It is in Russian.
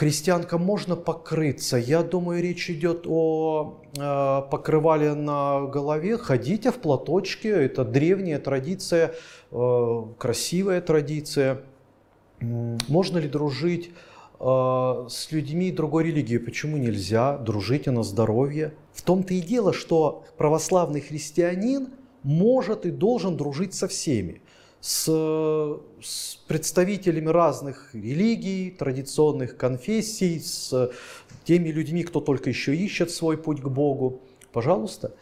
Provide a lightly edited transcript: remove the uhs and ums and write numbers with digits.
Христианкам можно покрыться. Я думаю, речь идет о покрывале на голове. Ходите в платочке. Это древняя традиция, красивая традиция. Можно ли дружить с людьми другой религии? Почему нельзя? Дружите на здоровье. В том-то и дело, что православный христианин может и должен дружить со всеми. С представителями разных религий, традиционных конфессий, с теми людьми, кто только еще ищет свой путь к Богу. Пожалуйста.